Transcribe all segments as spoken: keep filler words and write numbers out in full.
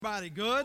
Everybody good?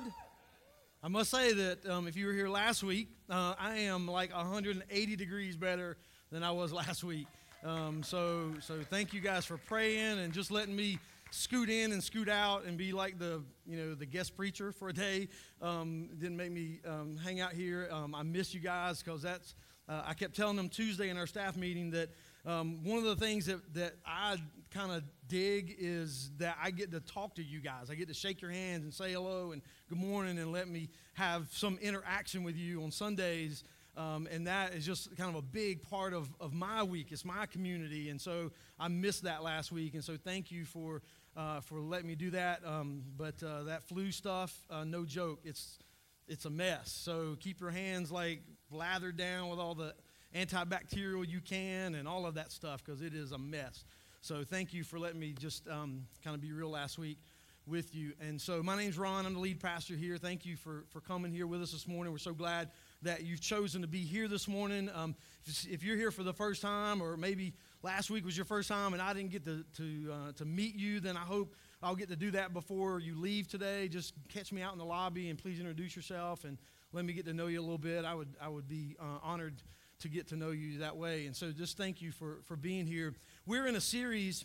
I must say that um, if you were here last week, uh, I am like one hundred eighty degrees better than I was last week. Um, so, so thank you guys for praying and just letting me scoot in and scoot out and be like the, you know, the guest preacher for a day. Um, it didn't make me um, hang out here. Um, I miss you guys because that's. Uh, I kept telling them Tuesday in our staff meeting that um, one of the things that, that I kind of dig is that I get to talk to you guys. I get to shake your hands and say hello and good morning and let me have some interaction with you on Sundays. Um, and that is just kind of a big part of, of my week. It's my community. And so I missed that last week. And so thank you for uh, for letting me do that. Um, but uh, that flu stuff, uh, no joke, it's it's a mess. So keep your hands like lathered down with all the antibacterial you can and all of that stuff because it is a mess. So thank you for letting me just um, kind of be real last week with you. And so my name's Ron. I'm the lead pastor here. Thank you for, for coming here with us this morning. We're so glad that you've chosen to be here this morning. Um, if, if you're here for the first time or maybe last week was your first time and I didn't get to to, uh, to meet you, then I hope I'll get to do that before you leave today. Just catch me out in the lobby and please introduce yourself and let me get to know you a little bit. I would I would be uh, honored to get to know you that way. And so just thank you for, for being here. We're in a series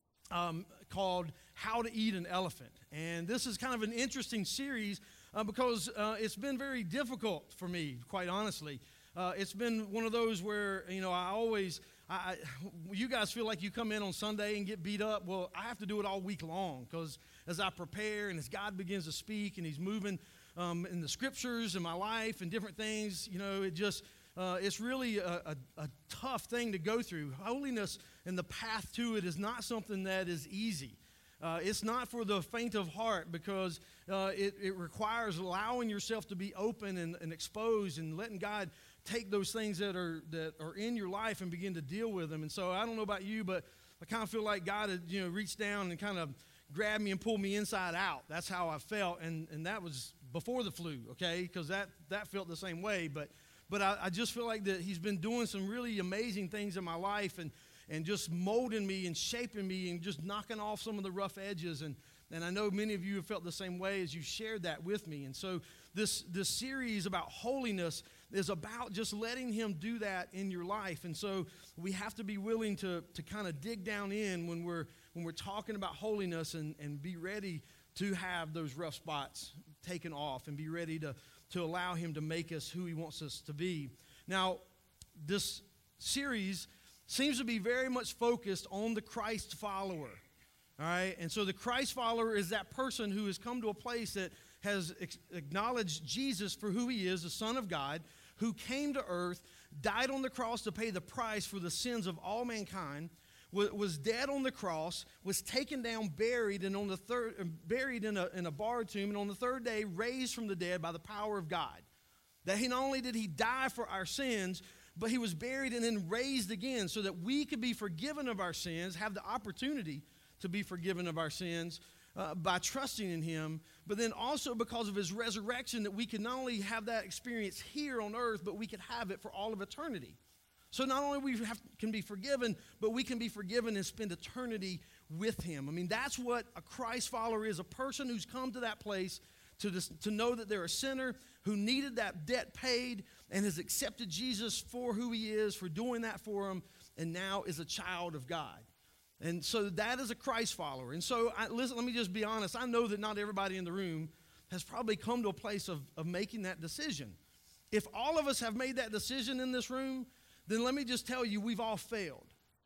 um, called How to Eat an Elephant. And this is kind of an interesting series uh, because uh, it's been very difficult for me, quite honestly. Uh, it's been one of those where, you know, I always, I, I, you guys feel like you come in on Sunday and get beat up. Well, I have to do it all week long because as I prepare and as God begins to speak and he's moving um, in the scriptures in my life and different things, you know, it just, Uh, it's really a, a, a tough thing to go through. Holiness and the path to it is not something that is easy. Uh, it's not for the faint of heart because uh, it, it requires allowing yourself to be open and, and exposed and letting God take those things that are that are in your life and begin to deal with them. And so I don't know about you, but I kind of feel like God had, you know, reached down and kind of grabbed me and pulled me inside out. That's how I felt, and and that was before the flu, okay? Because that that felt the same way, but. But I, I just feel like that he's been doing some really amazing things in my life and, and just molding me and shaping me and just knocking off some of the rough edges. And, and I know many of you have felt the same way as you shared that with me. And so this, this series about holiness is about just letting him do that in your life. And so we have to be willing to, to kind of dig down in when we're, when we're talking about holiness and, and be ready to have those rough spots taken off and be ready to to allow him to make us who he wants us to be. Now, this series seems to be very much focused on the Christ follower, all right? And so the Christ follower is that person who has come to a place that has ex- acknowledged Jesus for who he is, the Son of God, who came to earth, died on the cross to pay the price for the sins of all mankind, was dead on the cross, was taken down, buried, and on the third, buried in a, in a bar tomb, and on the third day raised from the dead by the power of God. That he not only did he die for our sins, but he was buried and then raised again so that we could be forgiven of our sins, have the opportunity to be forgiven of our sins uh, by trusting in him, but then also because of his resurrection that we can not only have that experience here on earth, but we could have it for all of eternity. So not only we have, can be forgiven, but we can be forgiven and spend eternity with him. I mean, that's what a Christ follower is, a person who's come to that place to, this, to know that they're a sinner who needed that debt paid and has accepted Jesus for who he is, for doing that for him, and now is a child of God. And so that is a Christ follower. And so, I, listen, let me just be honest. I know that not everybody in the room has probably come to a place of, of making that decision. If all of us have made that decision in this room, then let me just tell you, we've all failed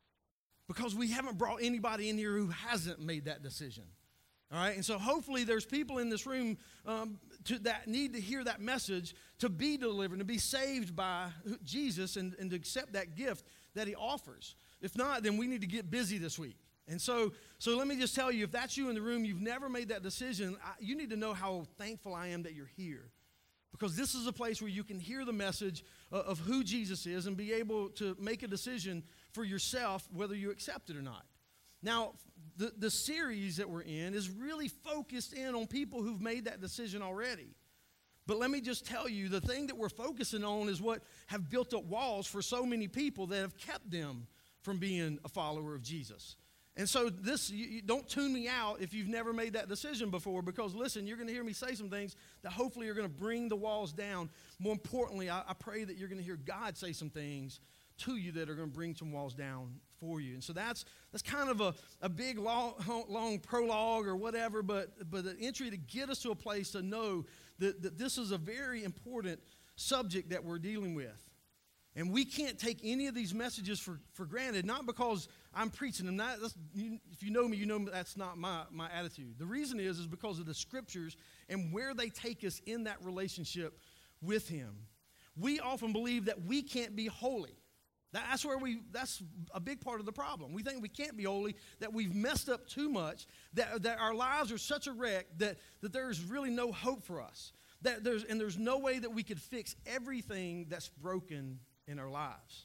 because we haven't brought anybody in here who hasn't made that decision, all right? And so hopefully there's people in this room um, to, that need to hear that message to be delivered, to be saved by Jesus and, and to accept that gift that he offers. If not, then we need to get busy this week. And so, so let me just tell you, if that's you in the room, you've never made that decision, I, you need to know how thankful I am that you're here. Because this is a place where you can hear the message of who Jesus is and be able to make a decision for yourself whether you accept it or not. Now, the, the series that we're in is really focused in on people who've made that decision already. But let me just tell you, the thing that we're focusing on is what have built up walls for so many people that have kept them from being a follower of Jesus. And so this, you, you don't tune me out if you've never made that decision before, because listen, you're going to hear me say some things that hopefully are going to bring the walls down. More importantly, I, I pray that you're going to hear God say some things to you that are going to bring some walls down for you. And so that's that's kind of a, a big long, long prologue or whatever, but but an entry to get us to a place to know that, that this is a very important subject that we're dealing with. And we can't take any of these messages for, for granted, not because I'm preaching them. Not, that's, you, if you know me, you know that's not my, my attitude. The reason is, is because of the scriptures and where they take us in that relationship with him. We often believe that we can't be holy. That's where we, that's a big part of the problem. We think we can't be holy, that we've messed up too much, that, that our lives are such a wreck that, that there's really no hope for us. That there's, and there's no way that we could fix everything that's broken in our lives.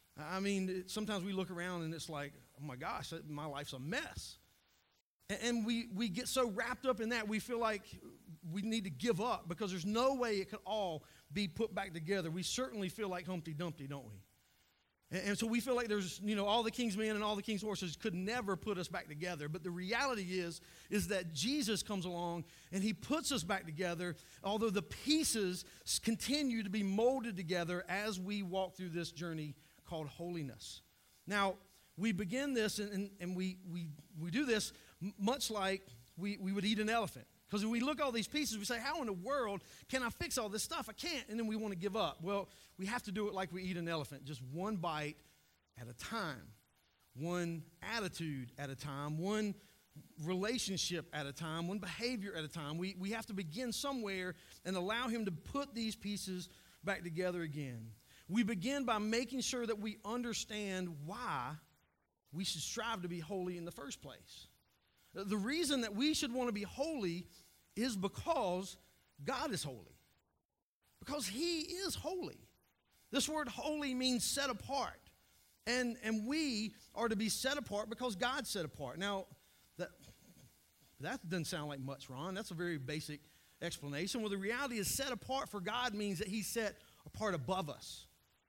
I mean, it, sometimes we look around and it's like, oh my gosh, my life's a mess. And, and we, we get so wrapped up in that, we feel like we need to give up because there's no way it could all be put back together. We certainly feel like Humpty Dumpty, don't we? And, and so we feel like there's, you know, all the king's men and all the king's horses could never put us back together. But the reality is, is that Jesus comes along and he puts us back together, although the pieces continue to be molded together as we walk through this journey called holiness. Now, we begin this and, and, and we, we, we do this much like we, we would eat an elephant. Because when we look at all these pieces, we say, how in the world can I fix all this stuff? I can't. And then we want to give up. Well, we have to do it like we eat an elephant, just one bite at a time, one attitude at a time, one relationship at a time, one behavior at a time. We, we have to begin somewhere and allow him to put these pieces back together again. We begin by making sure that we understand why we should strive to be holy in the first place. The reason that we should want to be holy is because God is holy. Because he is holy. This word holy means set apart. And, and we are to be set apart because God's set apart. Now, that, that doesn't sound like much, Ron. That's a very basic explanation. Well, the reality is set apart for God means that he's set apart above us.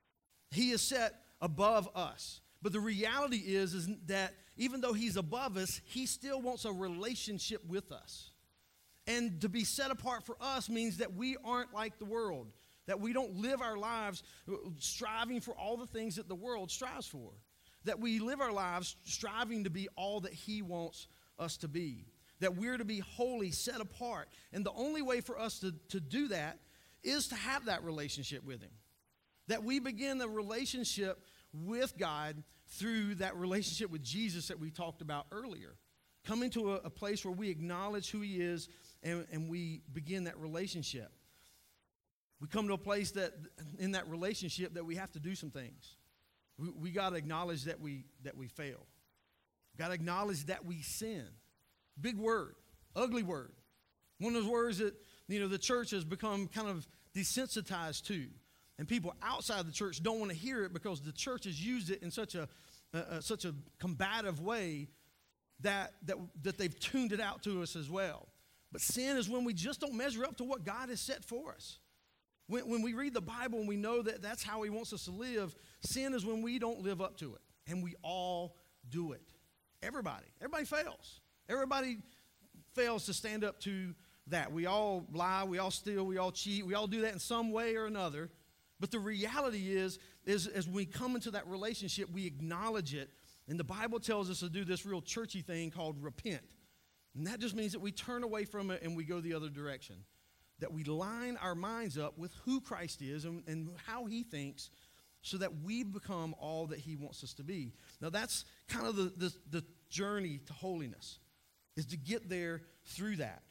He is set above us. But the reality is, is that even though he's above us, he still wants a relationship with us. And to be set apart for us means that we aren't like the world, that we don't live our lives striving for all the things that the world strives for, that we live our lives striving to be all that he wants us to be, that we're to be holy, set apart. And the only way for us to, to do that is to have that relationship with him, that we begin a relationship with God through that relationship with Jesus that we talked about earlier. Coming to a, a place where we acknowledge who he is and, and we begin that relationship. We come to a place that in that relationship that we have to do some things. We, we got to acknowledge that we that we fail. Got to acknowledge that we sin. Big word, ugly word. One of those words that, you know, the church has become kind of desensitized to. And people outside the church don't want to hear it because the church has used it in such a uh, uh, such a combative way that, that that they've tuned it out to us as well. But sin is when we just don't measure up to what God has set for us. When, when we read the Bible and we know that that's how he wants us to live, sin is when we don't live up to it. And we all do it. Everybody. Everybody fails. Everybody fails to stand up to that. We all lie, we all steal, we all cheat, we all do that in some way or another. But the reality is, is as we come into that relationship, we acknowledge it. And the Bible tells us to do this real churchy thing called repent. And that just means that we turn away from it and we go the other direction. That we line our minds up with who Christ is and, and how he thinks so that we become all that he wants us to be. Now that's kind of the, the, the journey to holiness, is to get there through that.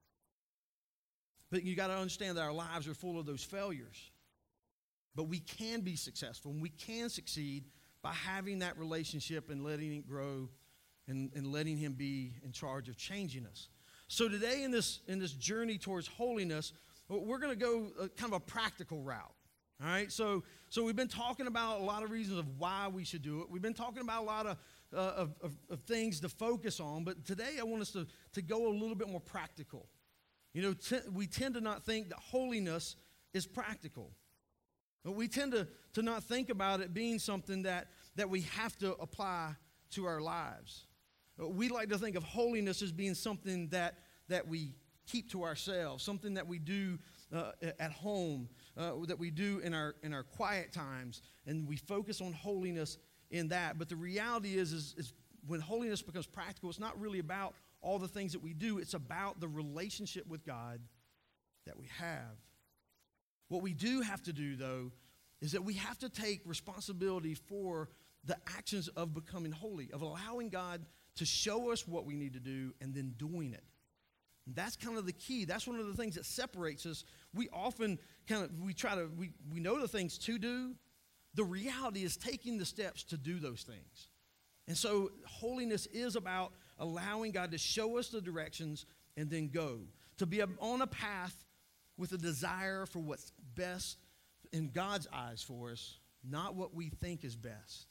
But you got to understand that our lives are full of those failures. But we can be successful and we can succeed by having that relationship and letting it grow and, and letting him be in charge of changing us. So today in this, in this journey towards holiness, we're going to go a, kind of a practical route. All right, so so we've been talking about a lot of reasons of why we should do it. We've been talking about a lot of, uh, of, of, of things to focus on, but today I want us to, to go a little bit more practical. You know, t- we tend to not think that holiness is practical. But we tend to, to not think about it being something that, that we have to apply to our lives. Uh, We like to think of holiness as being something that, that we keep to ourselves, something that we do uh, at home, uh, that we do in our in our quiet times, and we focus on holiness in that. But the reality is, is, is when holiness becomes practical, it's not really about all the things that we do. It's about the relationship with God that we have. What we do have to do, though, is that we have to take responsibility for the actions of becoming holy, of allowing God to show us what we need to do and then doing it. And that's kind of the key. That's one of the things that separates us. We often kind of, we try to, we, we know the things to do. The reality is taking the steps to do those things. And so holiness is about allowing God to show us the directions and then go. To be on a path with a desire for what's best in God's eyes for us, not what we think is best.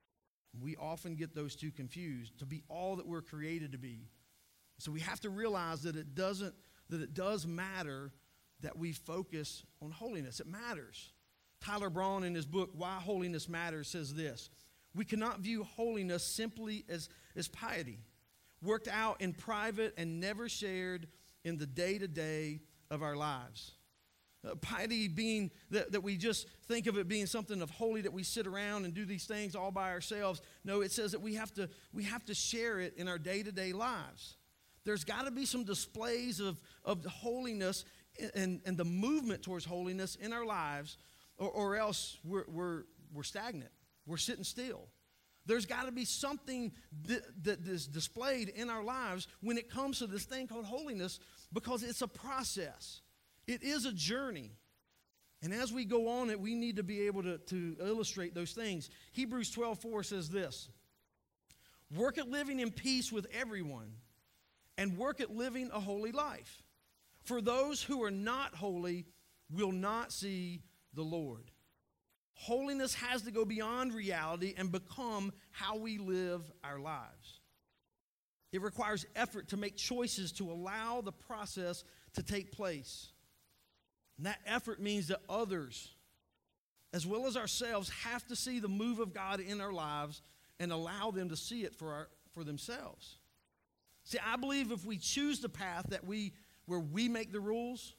We often get those two confused, to be all that we're created to be. So we have to realize that it doesn't, that it does matter that we focus on holiness. It matters. Tyler Braun, in his book, Why Holiness Matters, says this: we cannot view holiness simply as, as piety, worked out in private and never shared in the day-to-day of our lives. Uh, piety being that, that we just think of it being something of holy, that we sit around and do these things all by ourselves. No, it says that we have to, we have to share it in our day-to-day lives. There's got to be some displays of, of the holiness and, and the movement towards holiness in our lives, or, or else we're, we're, we're stagnant. We're sitting still. There's got to be something that, that is displayed in our lives when it comes to this thing called holiness, because it's a process. It is a journey. And as we go on it, we need to be able to, to illustrate those things. Hebrews twelve four says this: work at living in peace with everyone, and work at living a holy life. For those who are not holy will not see the Lord. Holiness has to go beyond reality and become how we live our lives. It requires effort to make choices to allow the process to take place. And that effort means that others, as well as ourselves, have to see the move of God in our lives and allow them to see it for our, for themselves. See, I believe if we choose the path that we, where we make the rules,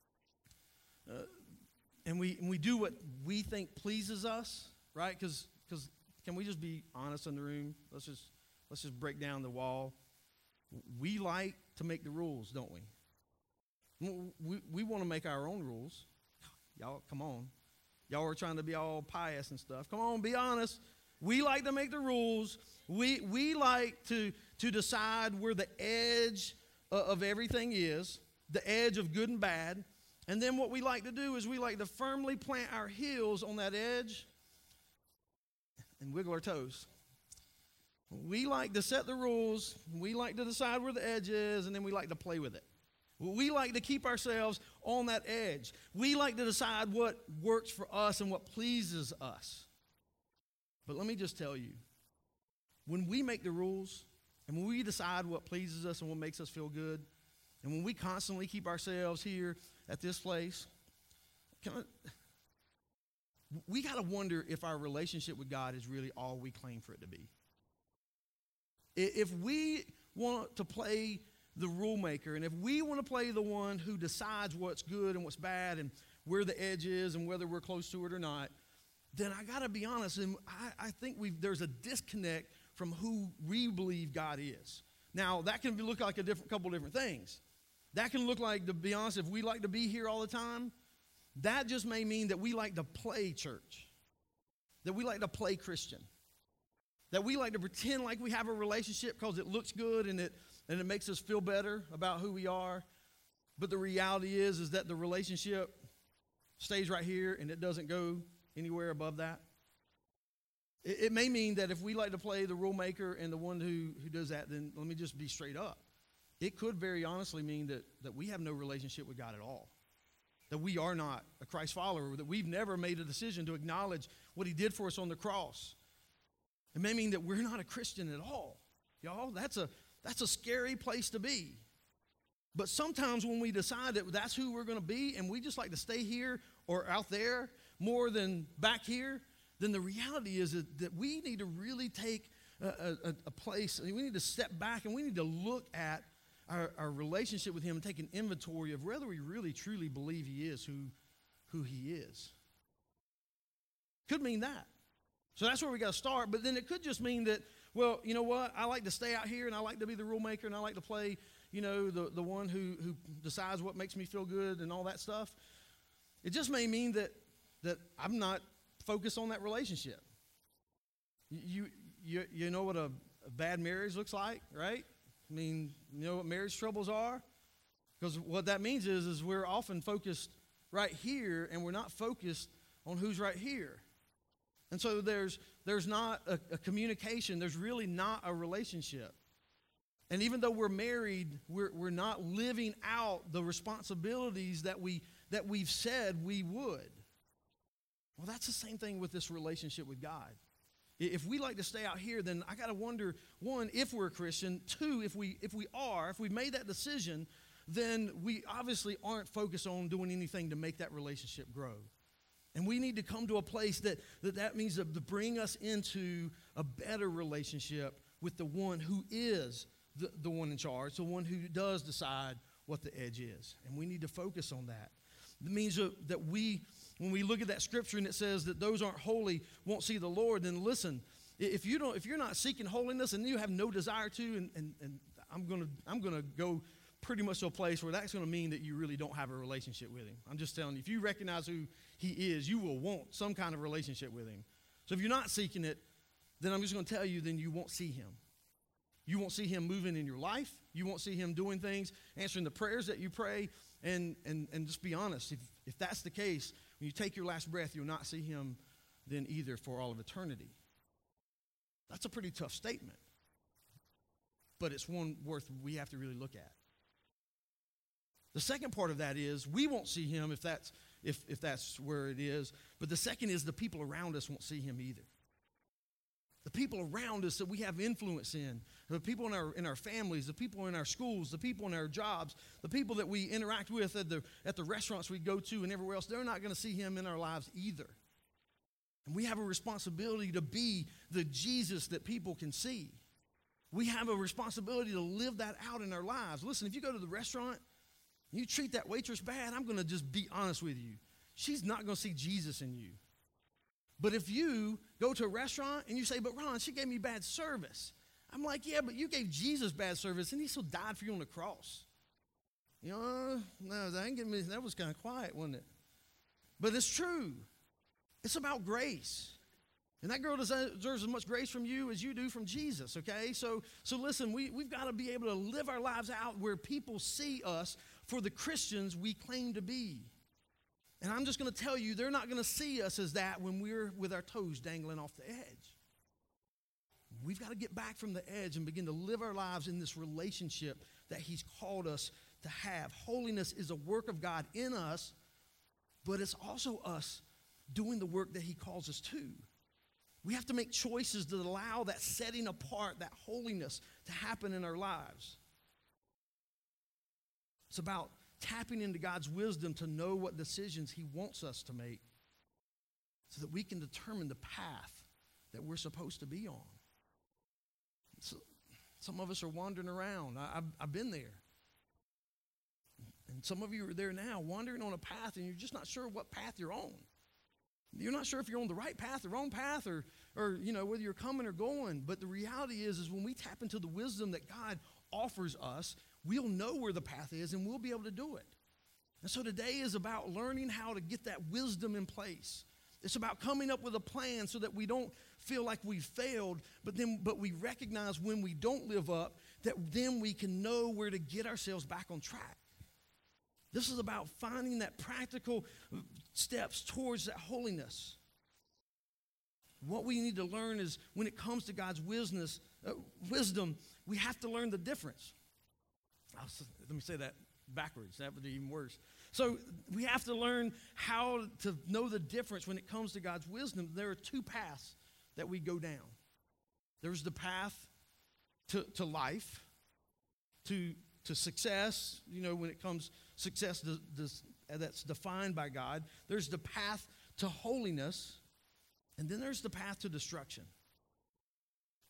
uh, and we and we do what we think pleases us, right? Because because can we just be honest in the room? Let's just let's just break down the wall. We like to make the rules, don't we? We we want to make our own rules. Y'all, come on. Y'all are trying to be all pious and stuff. Come on, be honest. We like to make the rules. We we like to to decide where the edge of everything is, the edge of good and bad. And then what we like to do is we like to firmly plant our heels on that edge and wiggle our toes. We like to set the rules. We like to decide where the edge is, and then we like to play with it. We like to keep ourselves on that edge. We like to decide what works for us and what pleases us. But let me just tell you, when we make the rules and when we decide what pleases us and what makes us feel good, and when we constantly keep ourselves here at this place, can I, we got to wonder if our relationship with God is really all we claim for it to be. If we want to play the rule maker, and if we want to play the one who decides what's good and what's bad and where the edge is and whether we're close to it or not, then I got to be honest, and I, I think we've, there's a disconnect from who we believe God is. Now, that can be, look like a different, couple different things. That can look like, to be honest, if we like to be here all the time, that just may mean that we like to play church, that we like to play Christian, that we like to pretend like we have a relationship because it looks good and it and it makes us feel better about who we are. But the reality is, is that the relationship stays right here and it doesn't go anywhere above that. It, it may mean that if we like to play the rule maker and the one who, who does that, then let me just be straight up. It could very honestly mean that, that we have no relationship with God at all, that we are not a Christ follower, that we've never made a decision to acknowledge what he did for us on the cross. It may mean that we're not a Christian at all. Y'all, that's a, that's a scary place to be. But sometimes when we decide that that's who we're going to be and we just like to stay here or out there more than back here, then the reality is that, that we need to really take a, a, a place, we need to step back and we need to look at our, our relationship with him and take an inventory of whether we really truly believe he is who, who he is. Could mean that. So that's where we got to start. But then it could just mean that, well, you know what? I like to stay out here and I like to be the rule maker and I like to play, you know, the, the one who, who decides what makes me feel good and all that stuff. It just may mean that that I'm not focused on that relationship. You you you know what a, a bad marriage looks like, right? I mean, you know what marriage troubles are? Because what that means is, is we're often focused right here and we're not focused on who's right here. And so there's there's not a, a communication. There's really not a relationship. And even though we're married, we're we're not living out the responsibilities that we that we've said we would. Well, that's the same thing with this relationship with God. If we like to stay out here, then I got to wonder, one, if we're a Christian. Two, if we if we are, if we've made that decision, then we obviously aren't focused on doing anything to make that relationship grow. And we need to come to a place that that, that means to, to bring us into a better relationship with the one who is the, the one in charge, the one who does decide what the edge is. And we need to focus on that. It means that we, when we look at that scripture and it says that those aren't holy won't see the Lord, then listen, if you don't, if you're not seeking holiness and you have no desire to, and, and, and I'm gonna I'm gonna go pretty much to a place where that's gonna mean that you really don't have a relationship with him. I'm just telling you, if you recognize who he is, you will want some kind of relationship with him. So if you're not seeking it, then I'm just gonna tell you, then you won't see him. You won't see him moving in your life. You won't see him doing things, answering the prayers that you pray. And and and just be honest, if, if that's the case, when you take your last breath, you'll not see him then either for all of eternity. That's a pretty tough statement. But it's one worth we have to really look at. The second part of that is we won't see him if that's if if that's where it is. But the second is the people around us won't see him either. The people around us that we have influence in, the people in our in our families, the people in our schools, the people in our jobs, the people that we interact with at the at the restaurants we go to and everywhere else, they're not going to see him in our lives either. And we have a responsibility to be the Jesus that people can see. We have a responsibility to live that out in our lives. Listen, if you go to the restaurant and you treat that waitress bad, I'm going to just be honest with you. She's not going to see Jesus in you. But if you go to a restaurant and you say, but Ron, she gave me bad service. I'm like, yeah, but you gave Jesus bad service and he still died for you on the cross. You know, no, that, ain't getting me, that was kind of quiet, wasn't it? But it's true. It's about grace. And that girl deserves as much grace from you as you do from Jesus, okay? So so listen, we, we've got to be able to live our lives out where people see us for the Christians we claim to be. And I'm just going to tell you, they're not going to see us as that when we're with our toes dangling off the edge. We've got to get back from the edge and begin to live our lives in this relationship that he's called us to have. Holiness is a work of God in us, but it's also us doing the work that he calls us to. We have to make choices that allow that setting apart, that holiness to happen in our lives. It's about tapping into God's wisdom to know what decisions he wants us to make so that we can determine the path that we're supposed to be on. So, some of us are wandering around. I, I've, I've been there. And some of you are there now, wandering on a path, and you're just not sure what path you're on. You're not sure if you're on the right path, the wrong path, or, or you know, whether you're coming or going. But the reality is, is when we tap into the wisdom that God offers us, we'll know where the path is, and we'll be able to do it. And so today is about learning how to get that wisdom in place. It's about coming up with a plan so that we don't feel like we've failed, but then but we recognize when we don't live up, that then we can know where to get ourselves back on track. This is about finding that practical steps towards that holiness. What we need to learn is when it comes to God's wisdom, uh, wisdom, we have to learn the difference. I'll, let me say that backwards. That would be even worse. So we have to learn how to know the difference when it comes to God's wisdom. There are two paths that we go down. There's the path to, to life, to, to success, you know, when it comes success to, to, that's defined by God. There's the path to holiness, and then there's the path to destruction.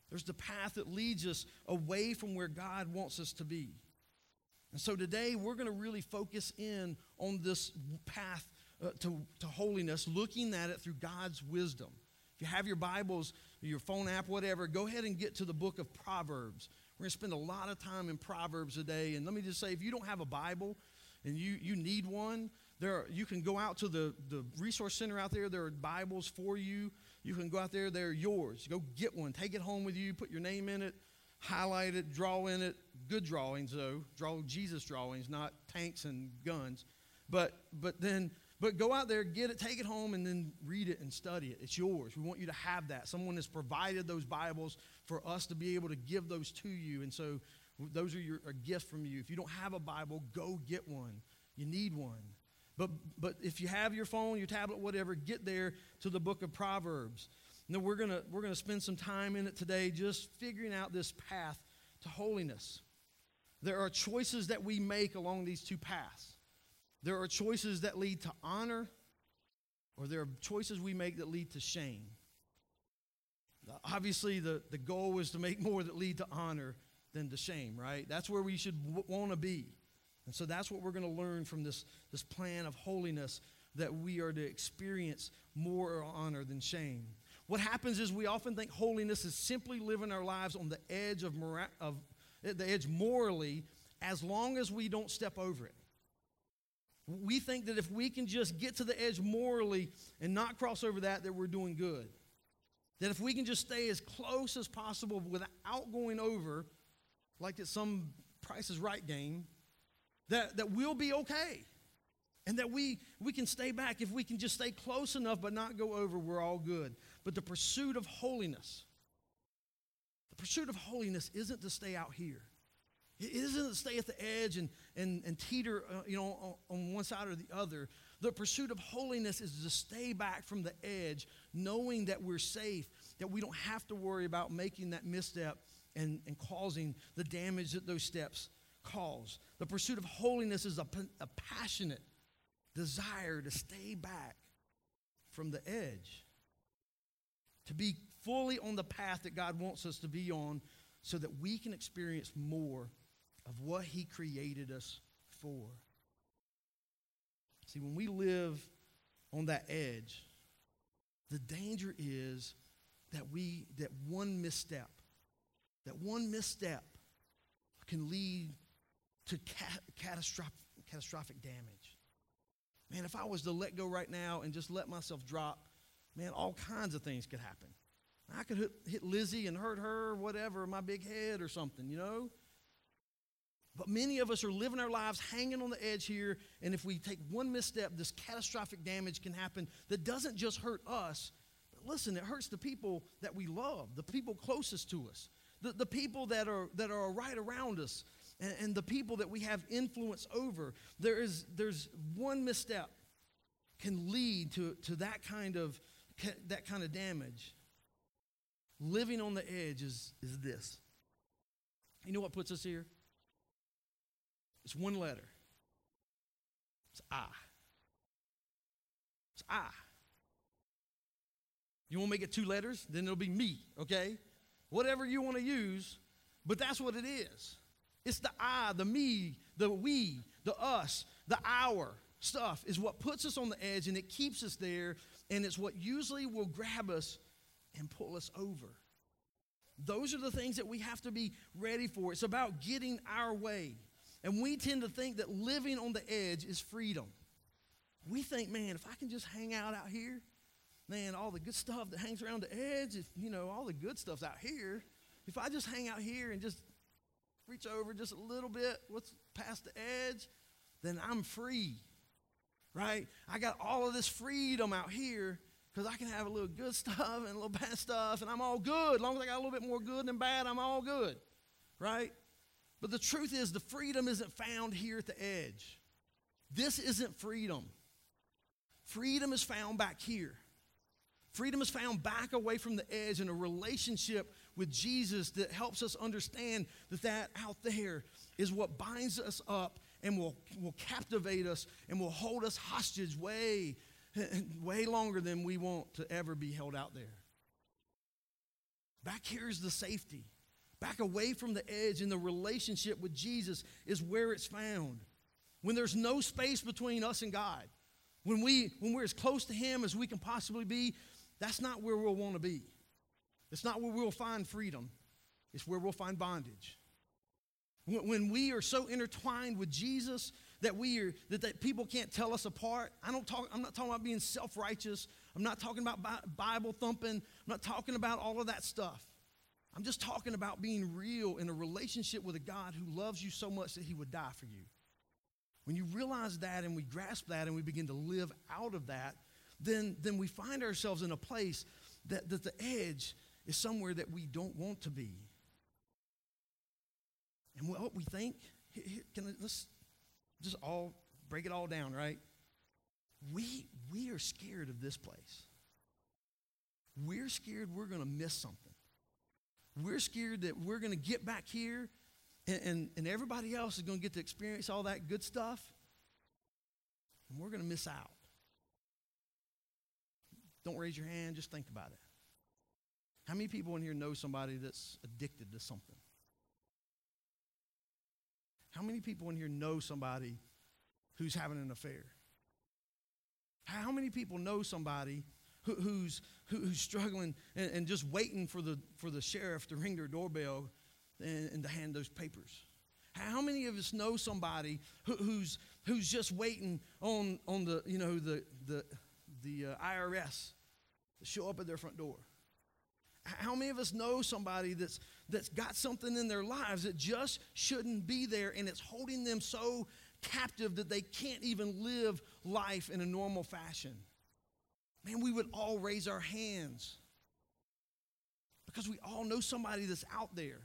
There's the path that leads us away from where God wants us to be. And so today we're going to really focus in on this path uh, to, to holiness, looking at it through God's wisdom. If you have your Bibles, your phone app, whatever, go ahead and get to the book of Proverbs. We're going to spend a lot of time in Proverbs today. And let me just say, if you don't have a Bible and you, you need one, there are, you can go out to the, the resource center out there. There are Bibles for you. You can go out there. They're yours. Go get one. Take it home with you. Put your name in it. Highlight it. Draw in it. Good drawings, though. Draw Jesus drawings, not tanks and guns. But but then but go out there, get it, take it home, and then read it and study it. It's yours. We want you to have that. Someone has provided those Bibles for us to be able to give those to you. And so those are your, a gift from you. If you don't have a Bible, go get one. You need one. But but if you have your phone, your tablet, whatever, get there to the book of Proverbs. Now we're gonna we're gonna spend some time in it today, just figuring out this path to holiness. There are choices that we make along these two paths. There are choices that lead to honor, or there are choices we make that lead to shame. Obviously, the, the goal is to make more that lead to honor than to shame, right? That's where we should w- want to be. And so that's what we're going to learn from this, this plan of holiness, that we are to experience more honor than shame. What happens is we often think holiness is simply living our lives on the edge of, mora- of the edge morally, as long as we don't step over it. We think that if we can just get to the edge morally and not cross over that, that we're doing good. That if we can just stay as close as possible without going over, like it's some Price is Right game, that, that we'll be okay. And that we, we can stay back. If we can just stay close enough but not go over, we're all good. But the pursuit of holiness, the pursuit of holiness isn't to stay out here. It isn't to stay at the edge and, and, and teeter uh, you know, on, on one side or the other. The pursuit of holiness is to stay back from the edge, knowing that we're safe, that we don't have to worry about making that misstep and, and causing the damage that those steps cause. The pursuit of holiness is a, a passionate desire to stay back from the edge, to be fully on the path that God wants us to be on, so that we can experience more of what he created us for. See, when we live on that edge, the danger is that we that one misstep, that one misstep can lead to cat, catastrophic, catastrophic damage. Man, if I was to let go right now and just let myself drop, man, all kinds of things could happen. I could hit, hit Lizzie and hurt her, whatever, my big head or something, you know? But many of us are living our lives hanging on the edge here, and if we take one misstep, this catastrophic damage can happen that doesn't just hurt us, but listen, it hurts the people that we love, the people closest to us, the, the people that are that are right around us, and, and the people that we have influence over. There is there's one misstep can lead to, to that kind of that kind of damage. Living on the edge is, is this. You know what puts us here? It's one letter. It's I. It's I. You want to make it two letters? Then it'll be me, okay? Whatever you want to use, but that's what it is. It's the I, the me, the we, the us, the our stuff is what puts us on the edge, and it keeps us there, and it's what usually will grab us and pull us over. Those are the things that we have to be ready for. It's about getting our way. And we tend to think that living on the edge is freedom. We think, man, if I can just hang out out here, man, all the good stuff that hangs around the edge, if, you know, all the good stuff's out here. If I just hang out here and just reach over just a little bit, what's past the edge, then I'm free, right? I got all of this freedom out here, because I can have a little good stuff and a little bad stuff, and I'm all good. As long as I got a little bit more good than bad, I'm all good, right? But the truth is, the freedom isn't found here at the edge. This isn't freedom. Freedom is found back here. Freedom is found back away from the edge in a relationship with Jesus that helps us understand that that out there is what binds us up and will, will captivate us and will hold us hostage way way longer than we want to ever be held out there. Back here is the safety. Back away from the edge, and the relationship with Jesus is where it's found. When there's no space between us and God, when, we, when we're as close to Him as we can possibly be, that's not where we'll want to be. It's not where we'll find freedom. It's where we'll find bondage. When, when we are so intertwined with Jesus that we are that, that people can't tell us apart. I don't talk. I'm not talking about being self-righteous. I'm not talking about Bible thumping. I'm not talking about all of that stuff. I'm just talking about being real in a relationship with a God who loves you so much that He would die for you. When you realize that and we grasp that and we begin to live out of that, then, then we find ourselves in a place that, that the edge is somewhere that we don't want to be. And what we think, here, here, can I, let's just all break it all down, right? We, we are scared of this place. We're scared we're going to miss something. We're scared that we're going to get back here and, and, and everybody else is going to get to experience all that good stuff, and we're going to miss out. Don't raise your hand, just think about it. How many people in here know somebody that's addicted to something? How many people in here know somebody who's having an affair? How many people know somebody who, who's who, who's struggling and, and just waiting for the for the sheriff to ring their doorbell and, and to hand those papers? How many of us know somebody who, who's who's just waiting on on the you know the the the uh, I R S to show up at their front door? How many of us know somebody that's that's got something in their lives that just shouldn't be there, and it's holding them so captive that they can't even live life in a normal fashion? Man, we would all raise our hands because we all know somebody that's out there.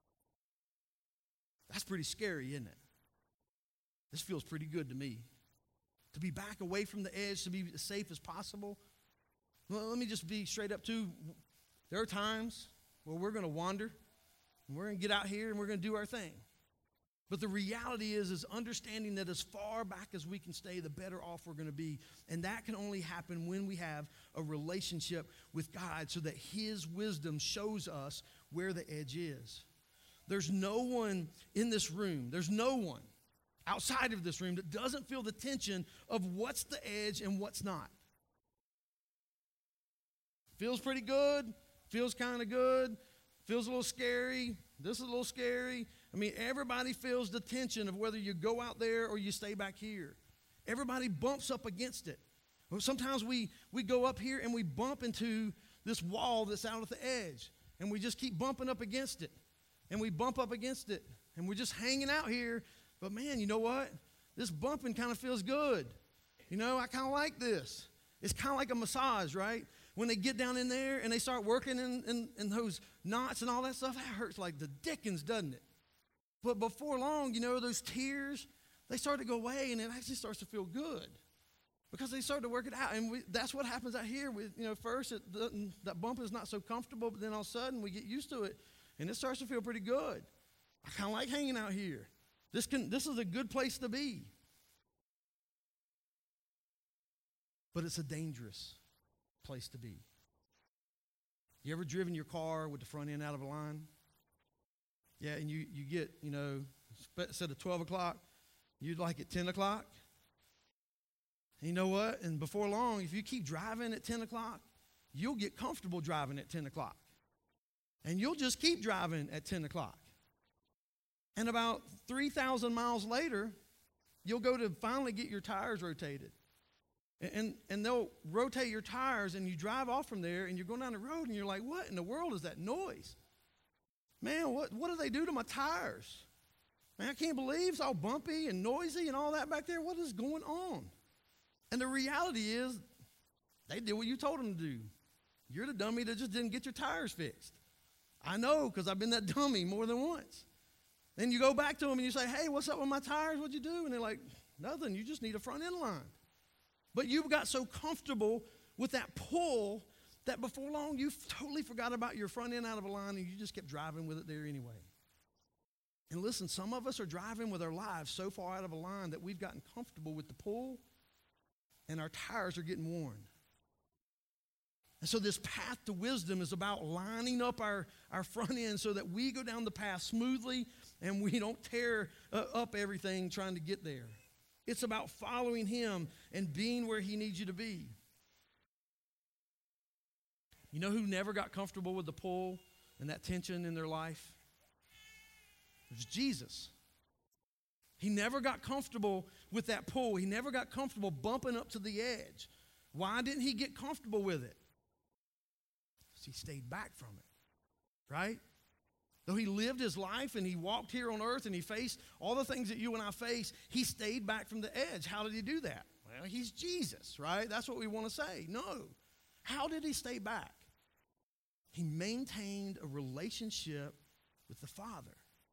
That's pretty scary, isn't it? This feels pretty good to me. To be back away from the edge, to be as safe as possible. Well, let me just be straight up too. There are times where we're going to wander, and we're going to get out here, and we're going to do our thing. But the reality is, is understanding that as far back as we can stay, the better off we're going to be. And that can only happen when we have a relationship with God so that His wisdom shows us where the edge is. There's no one in this room, there's no one outside of this room that doesn't feel the tension of what's the edge and what's not. Feels pretty good. Feels kind of good, feels a little scary, this is a little scary. I mean, everybody feels the tension of whether you go out there or you stay back here. Everybody bumps up against it. Sometimes we, we go up here and we bump into this wall that's out at the edge, and we just keep bumping up against it, and we bump up against it, and we're just hanging out here. But man, you know what? This bumping kind of feels good. You know, I kind of like this. It's kind of like a massage, right? When they get down in there and they start working in, in, in those knots and all that stuff, that hurts like the dickens, doesn't it? But before long, you know, those tears, they start to go away, and it actually starts to feel good because they start to work it out. And we, that's what happens out here. With, you know, first it that bump is not so comfortable, but then all of a sudden we get used to it, and it starts to feel pretty good. I kind of like hanging out here. This can this is a good place to be. But it's a dangerous place to be. You ever driven your car with the front end out of a line? Yeah, and you, you get, you know, instead of twelve o'clock, you'd like at ten o'clock. And you know what? And before long, if you keep driving at ten o'clock, you'll get comfortable driving at ten o'clock. And you'll just keep driving at ten o'clock. And about three thousand miles later, you'll go to finally get your tires rotated. And, and they'll rotate your tires, and you drive off from there, and you're going down the road, and you're like, what in the world is that noise? Man, what, what do they do to my tires? Man, I can't believe it's all bumpy and noisy and all that back there. What is going on? And the reality is, they did what you told them to do. You're the dummy that just didn't get your tires fixed. I know, because I've been that dummy more than once. Then you go back to them, and you say, hey, what's up with my tires? What'd you do? And they're like, nothing. You just need a front end line. But you got so comfortable with that pull that before long you totally forgot about your front end out of a line, and you just kept driving with it there anyway. And listen, some of us are driving with our lives so far out of a line that we've gotten comfortable with the pull, and our tires are getting worn. And so this path to wisdom is about lining up our, our front end so that we go down the path smoothly and we don't tear uh, up everything trying to get there. It's about following him and being where he needs you to be. You know who never got comfortable with the pull and that tension in their life? It was Jesus. He never got comfortable with that pull. He never got comfortable bumping up to the edge. Why didn't he get comfortable with it? Because he stayed back from it, right? Though he lived his life and he walked here on earth and he faced all the things that you and I face, he stayed back from the edge. How did he do that? Well, he's Jesus, right? That's what we want to say. No. How did he stay back? He maintained a relationship with the Father.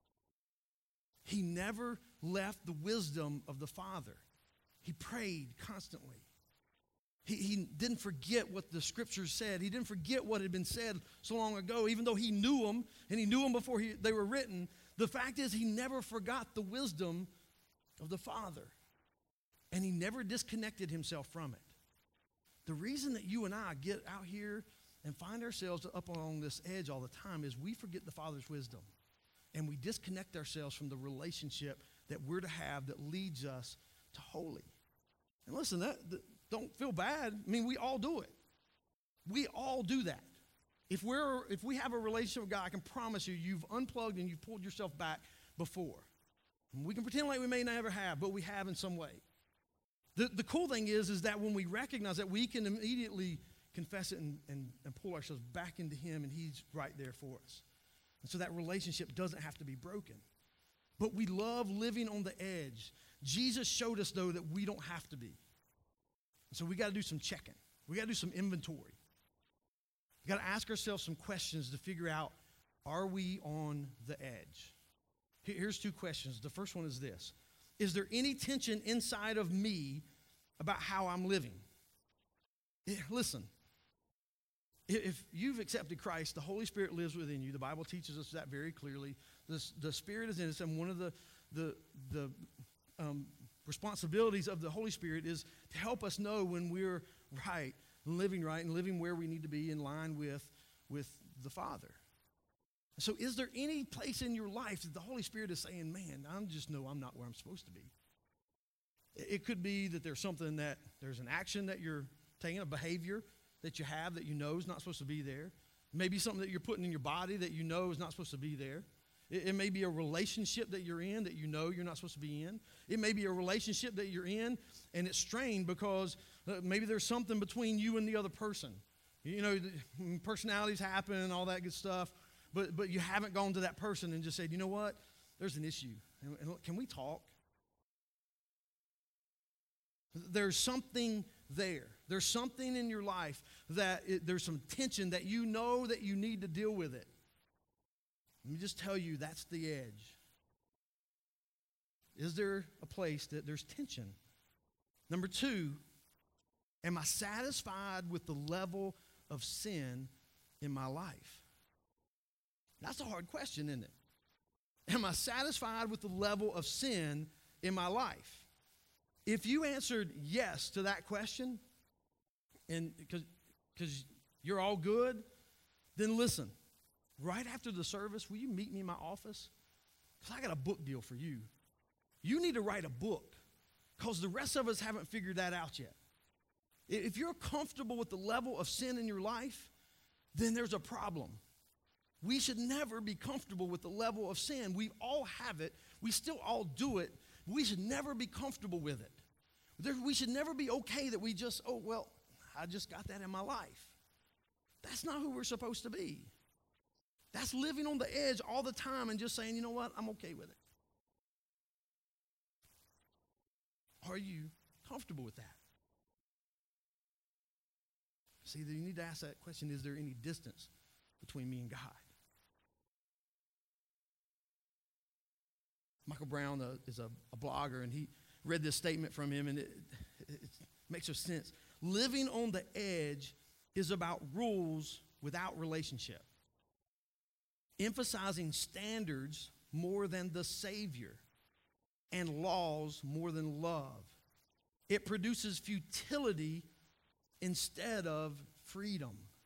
He never left the wisdom of the Father. He prayed constantly. He, he didn't forget what the Scriptures said. He didn't forget what had been said so long ago, even though he knew them, and he knew them before he, they were written. The fact is, he never forgot the wisdom of the Father, and he never disconnected himself from it. The reason that you and I get out here and find ourselves up along this edge all the time is we forget the Father's wisdom, and we disconnect ourselves from the relationship that we're to have that leads us to holy. And listen, that, that don't feel bad. I mean, we all do it. We all do that. If we're if we have a relationship with God, I can promise you, you've unplugged and you've pulled yourself back before. And we can pretend like we may never have, but we have in some way. The, the cool thing is, is that when we recognize that, we can immediately confess it and, and, and pull ourselves back into him, and he's right there for us. And so that relationship doesn't have to be broken. But we love living on the edge. Jesus showed us, though, that we don't have to be. So we got to do some checking. We got to do some inventory. We got to ask ourselves some questions to figure out, are we on the edge? Here's two questions. The first one is this. Is there any tension inside of me about how I'm living? Listen, if you've accepted Christ, the Holy Spirit lives within you. The Bible teaches us that very clearly. The, the Spirit is in us, and one of the, the, the um, responsibilities of the Holy Spirit is to help us know when we're right, and living right, and living where we need to be in line with, with the Father. So is there any place in your life that the Holy Spirit is saying, man, I just know I'm not where I'm supposed to be? It could be that there's something that, there's an action that you're taking, a behavior that you have that you know is not supposed to be there. Maybe something that you're putting in your body that you know is not supposed to be there. It, it may be a relationship that you're in that you know you're not supposed to be in. It may be a relationship that you're in and it's strained because uh, maybe there's something between you and the other person. You know, the, personalities happen and all that good stuff, but but you haven't gone to that person and just said, you know what, there's an issue. And, and can we talk? There's something there. There's something in your life that it, there's some tension that you know that you need to deal with it. Let me just tell you, that's the edge. Is there a place that there's tension? Number two, am I satisfied with the level of sin in my life? That's a hard question, isn't it? Am I satisfied with the level of sin in my life? If you answered yes to that question, and because because you're all good, then listen, right after the service, will you meet me in my office? Because I got a book deal for you. You need to write a book because the rest of us haven't figured that out yet. If you're comfortable with the level of sin in your life, then there's a problem. We should never be comfortable with the level of sin. We all have it. We still all do it. We should never be comfortable with it. There, we should never be okay that we just, oh, well, I just got that in my life. That's not who we're supposed to be. That's living on the edge all the time and just saying, you know what, I'm okay with it. Are you comfortable with that? See, you need to ask that question, is there any distance between me and God? Michael Brown uh, is a, a blogger, and he read this statement from him, and it, it, it makes no sense. Living on the edge is about rules without relationship, emphasizing standards more than the Savior and laws more than love. It produces futility instead of freedom.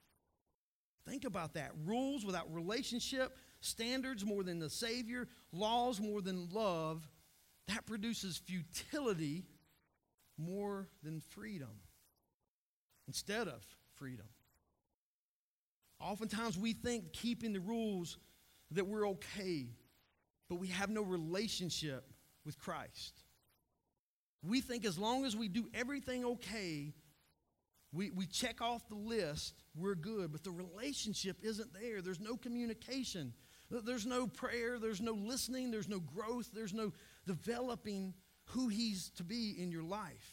Think about that. Rules without relationship, standards more than the Savior, laws more than love, that produces futility more than freedom instead of freedom. Oftentimes we think keeping the rules that we're okay, but we have no relationship with Christ. We think as long as we do everything okay, we, we check off the list, we're good, but the relationship isn't there. There's no communication. There's no prayer. There's no listening. There's no growth. There's no developing who he's to be in your life.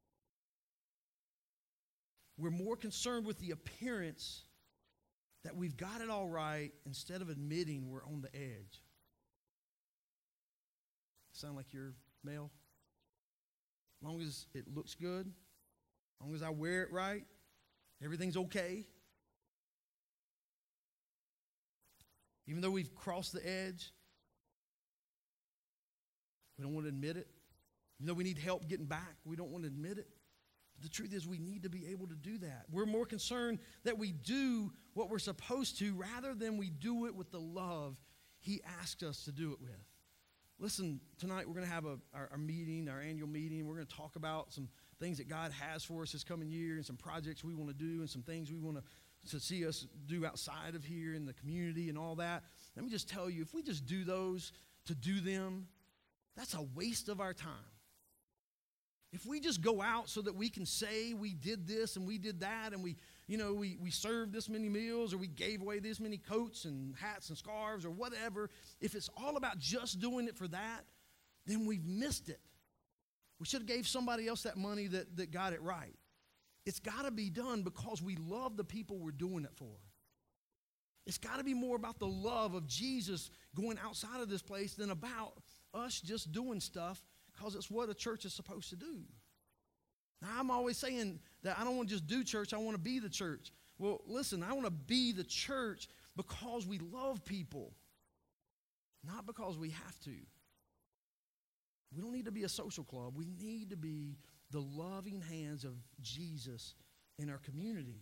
We're more concerned with the appearance that we've got it all right instead of admitting we're on the edge. Sound like you're male? As long as it looks good, as long as I wear it right, everything's okay. Even though we've crossed the edge, we don't want to admit it. Even though we need help getting back, we don't want to admit it. But the truth is we need to be able to do that. We're more concerned that we do what we're supposed to rather than we do it with the love he asked us to do it with. Listen, tonight we're going to have a, our, our meeting, our annual meeting. We're going to talk about some things that God has for us this coming year and some projects we want to do and some things we want to to see us do outside of here in the community and all that. Let me just tell you, if we just do those to do them, that's a waste of our time. If we just go out so that we can say we did this and we did that and we, you know, we, we served this many meals or we gave away this many coats and hats and scarves or whatever, if it's all about just doing it for that, then we've missed it. We should have gave somebody else that money that, that got it right. It's got to be done because we love the people we're doing it for. It's got to be more about the love of Jesus going outside of this place than about us just doing stuff because it's what a church is supposed to do. Now, I'm always saying that I don't want to just do church, I want to be the church. Well, listen, I want to be the church because we love people, not because we have to. We don't need to be a social club. We need to be the loving hands of Jesus in our community.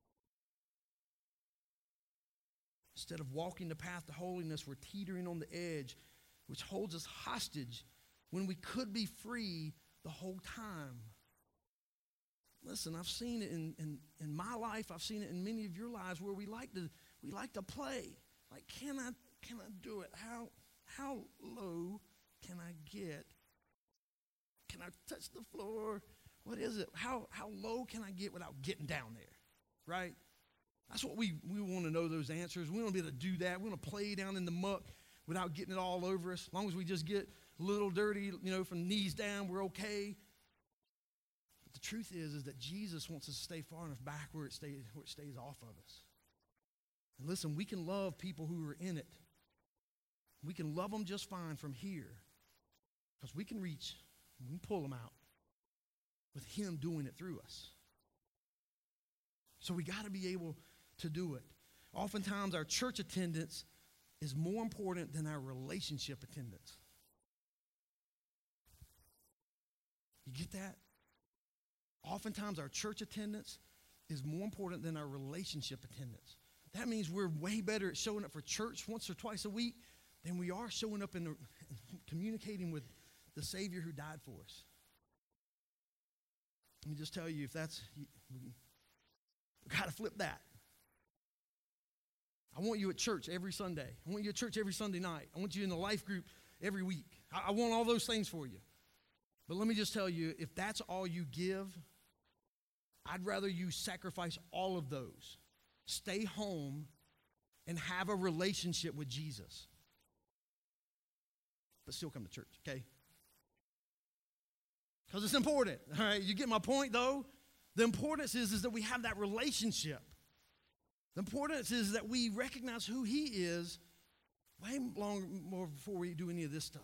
Instead of walking the path to holiness, we're teetering on the edge, which holds us hostage when we could be free the whole time. Listen, I've seen it in, in, in my life. I've seen it in many of your lives where we like to we like to play. Like, can I can I do it? How how low can I get? Can I touch the floor? What is it? How how low can I get without getting down there? Right? That's what we, we want to know, those answers. We want to be able to do that. We want to play down in the muck without getting it all over us. As long as we just get a little dirty, you know, from knees down, we're okay. But the truth is, is that Jesus wants us to stay far enough back where it stays, where it stays off of us. And listen, we can love people who are in it. We can love them just fine from here because we can reach, we can pull them out with him doing it through us. So we got to be able to do it. Oftentimes our church attendance is more important than our relationship attendance. You get that? Oftentimes our church attendance is more important than our relationship attendance. That means we're way better at showing up for church once or twice a week than we are showing up and communicating with the Savior who died for us. Let me just tell you, if that's, we got to flip that. I want you at church every Sunday. I want you at church every Sunday night. I want you in the life group every week. I, I want all those things for you. But let me just tell you, if that's all you give, I'd rather you sacrifice all of those. Stay home and have a relationship with Jesus. But still come to church, okay? Because it's important, all right? You get my point, though? The importance is, is that we have that relationship. The importance is that we recognize who he is way long more before we do any of this stuff.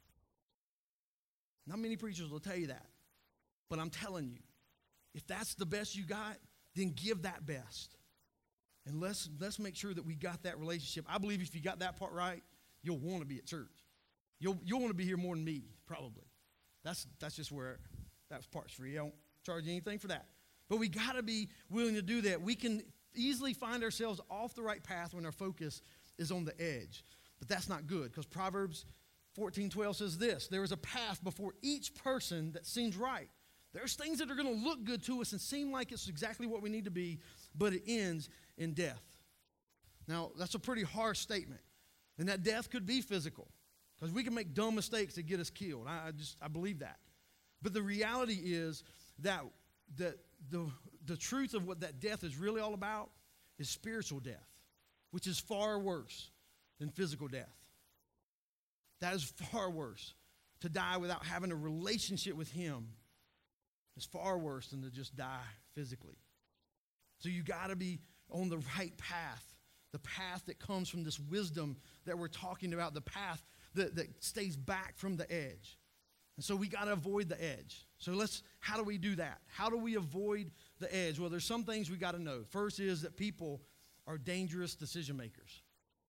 Not many preachers will tell you that. But I'm telling you, if that's the best you got, then give that best. And let's, let's make sure that we got that relationship. I believe if you got that part right, you'll want to be at church. You'll, you'll want to be here more than me, probably. That's, that's just where that part's free. I don't charge you anything for that. But we got to be willing to do that. We can easily find ourselves off the right path when our focus is on the edge. But that's not good, because Proverbs fourteen twelve says this: there is a path before each person that seems right. There's things that are going to look good to us and seem like it's exactly what we need to be, but it ends in death. Now, that's a pretty harsh statement. And that death could be physical, because we can make dumb mistakes that get us killed. I, I just, I believe that. But the reality is that, that the, the truth of what that death is really all about is spiritual death, which is far worse than physical death. That is far worse. To die without having a relationship with him is far worse than to just die physically. So you got to be on the right path, the path that comes from this wisdom that we're talking about, the path that, that stays back from the edge. And so we got to avoid the edge. So let's, how do we do that? How do we avoid the edge? Well, there's some things we got to know. First is that people are dangerous decision makers.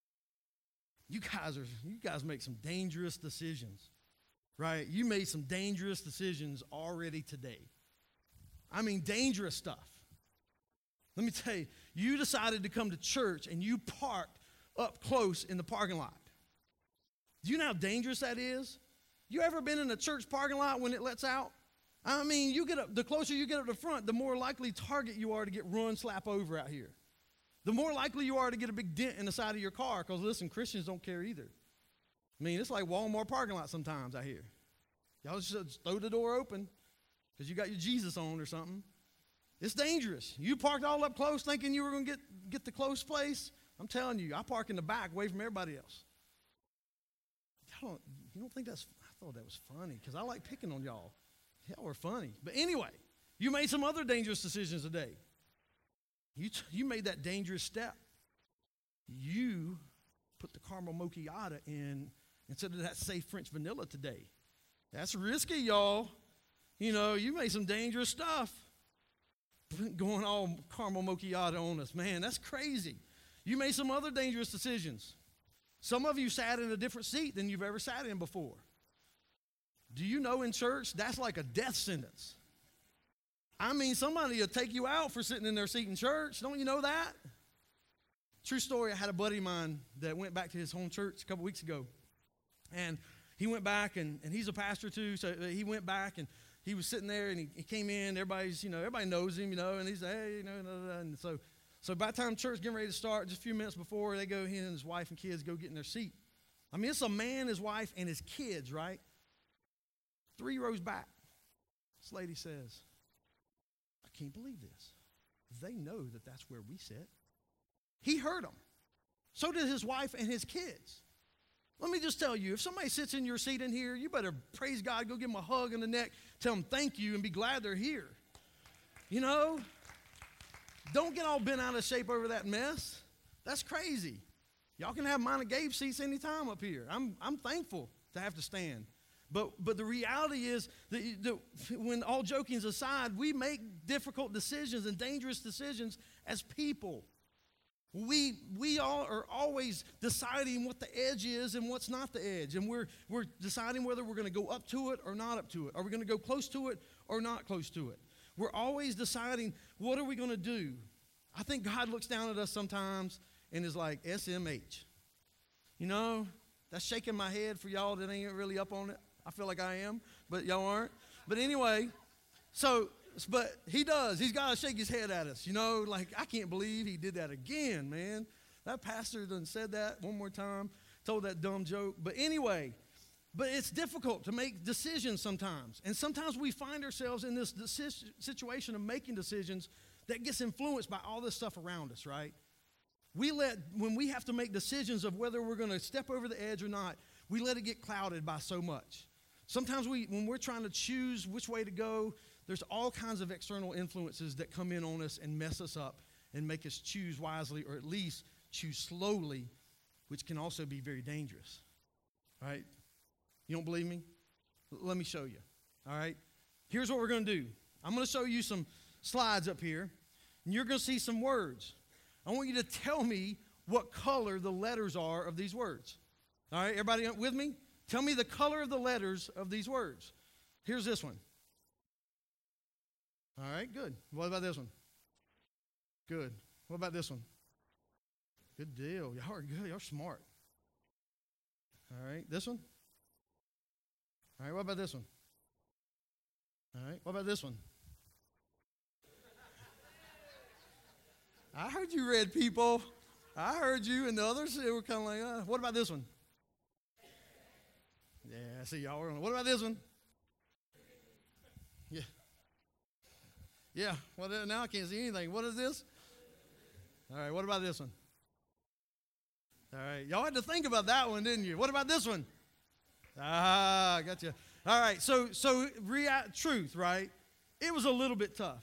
You guys are, you guys make some dangerous decisions, right? You made some dangerous decisions already today. I mean, dangerous stuff. Let me tell you, you decided to come to church and you parked up close in the parking lot. Do you know how dangerous that is? You ever been in a church parking lot when it lets out? I mean, you get up, the closer you get up the front, the more likely target you are to get run, slap over out here. The more likely you are to get a big dent in the side of your car, because listen, Christians don't care either. I mean, it's like Walmart parking lot sometimes out here. Y'all just throw the door open because you got your Jesus on or something. It's dangerous. You parked all up close thinking you were going to get, get the close place. I'm telling you, I park in the back away from everybody else. Y'all don't, you don't think that's, I thought that was funny because I like picking on y'all. Y'all are funny. But anyway, you made some other dangerous decisions today. You, t- you made that dangerous step. You put the caramel macchiato in instead of that safe French vanilla today. That's risky, y'all. You know, you made some dangerous stuff. Going all caramel macchiato on us. Man, that's crazy. You made some other dangerous decisions. Some of you sat in a different seat than you've ever sat in before. Do you know in church, that's like a death sentence? I mean, somebody will take you out for sitting in their seat in church. Don't you know that? True story, I had a buddy of mine that went back to his home church a couple weeks ago. And he went back, and, and he's a pastor too, so he went back, and he was sitting there, and he, he came in. Everybody's, you know, everybody knows him, you know, and he's, hey, you know, blah, blah, blah. And so, so by the time church getting ready to start, just a few minutes before, they go, he and his wife and kids go get in their seat. I mean, it's a man, his wife, and his kids, right? Three rows back. This lady says, I can't believe this. They know that that's where we sit. He heard them. So did his wife and his kids. Let me just tell you, if somebody sits in your seat in here, you better praise God, go give them a hug in the neck, tell them thank you, and be glad they're here. You know? Don't get all bent out of shape over that mess. That's crazy. Y'all can have mine and Gabe's seats anytime up here. I'm, I'm thankful to have to stand. But but the reality is that, that when all jokings aside, we make difficult decisions and dangerous decisions as people. We we all are always deciding what the edge is and what's not the edge. And we're we're deciding whether we're going to go up to it or not up to it. Are we going to go close to it or not close to it? We're always deciding, what are we going to do? I think God looks down at us sometimes and is like, S M H. You know, that's shaking my head for y'all that ain't really up on it. I feel like I am, but y'all aren't. But anyway, so, but he does. He's got to shake his head at us. You know, like, I can't believe he did that again, man. That pastor done said that one more time, told that dumb joke. But anyway, but it's difficult to make decisions sometimes. And sometimes we find ourselves in this deci- situation of making decisions that gets influenced by all this stuff around us, right? We let, when we have to make decisions of whether we're going to step over the edge or not, we let it get clouded by so much. Sometimes we, when we're trying to choose which way to go, there's all kinds of external influences that come in on us and mess us up and make us choose wisely, or at least choose slowly, which can also be very dangerous, right? You don't believe me? L- let me show you, all right? Here's what we're going to do. I'm going to show you some slides up here, and you're going to see some words. I want you to tell me what color the letters are of these words. All right, everybody with me? Tell me the color of the letters of these words. Here's this one. All right, good. What about this one? Good. What about this one? Good deal. Y'all are good. Y'all are smart. All right. This one? All right. What about this one? All right. What about this one? I heard you red people. I heard you, and the others they were kind of like, uh, what about this one? Yeah, I see y'all. Were, what about this one? Yeah. Yeah. Well, now I can't see anything. What is this? All right. What about this one? All right. Y'all had to think about that one, didn't you? What about this one? Ah, I got you. All right. So, so rea- truth, right? It was a little bit tough.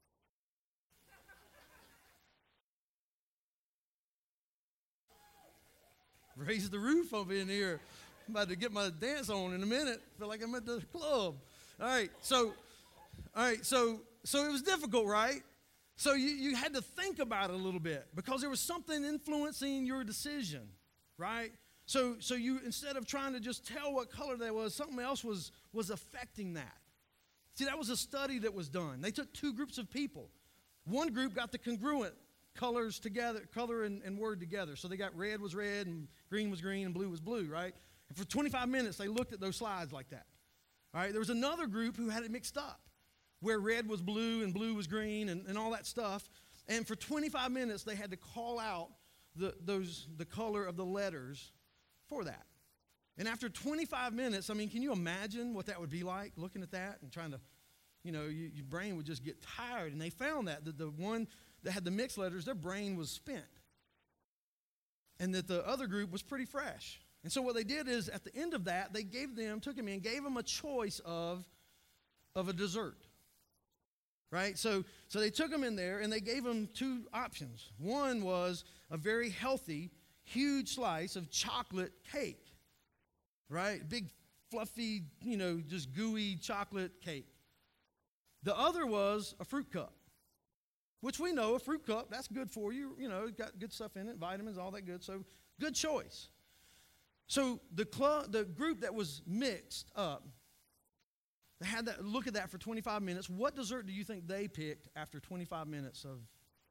Raise the roof over in here. I'm about to get my dance on in a minute. Feel like I'm at the club. All right, so, all right, so, so it was difficult, right? So you, you had to think about it a little bit because there was something influencing your decision, right? So, so you instead of trying to just tell what color that was, something else was was affecting that. See, that was a study that was done. They took two groups of people. One group got the congruent colors together, color and, and word together. So they got red was red and green was green and blue was blue, right? And for twenty-five minutes, they looked at those slides like that. All right, there was another group who had it mixed up, where red was blue and blue was green and, and all that stuff. And for twenty-five minutes, they had to call out the, those, the color of the letters for that. And after twenty-five minutes, I mean, can you imagine what that would be like, looking at that and trying to, you know, you, your brain would just get tired. And they found that, that the one that had the mixed letters, their brain was spent. And that the other group was pretty fresh. And so what they did is, at the end of that, they gave them, took them in, gave them a choice of, of a dessert. Right? So, so they took them in there, and they gave them two options. One was a very healthy, huge slice of chocolate cake. Right? Big, fluffy, you know, just gooey chocolate cake. The other was a fruit cup. Which we know, a fruit cup, that's good for you. You know, got good stuff in it, vitamins, all that good. So, good choice. So, the club, the group that was mixed up, they had that look at that for twenty-five minutes. What dessert do you think they picked after twenty-five minutes of?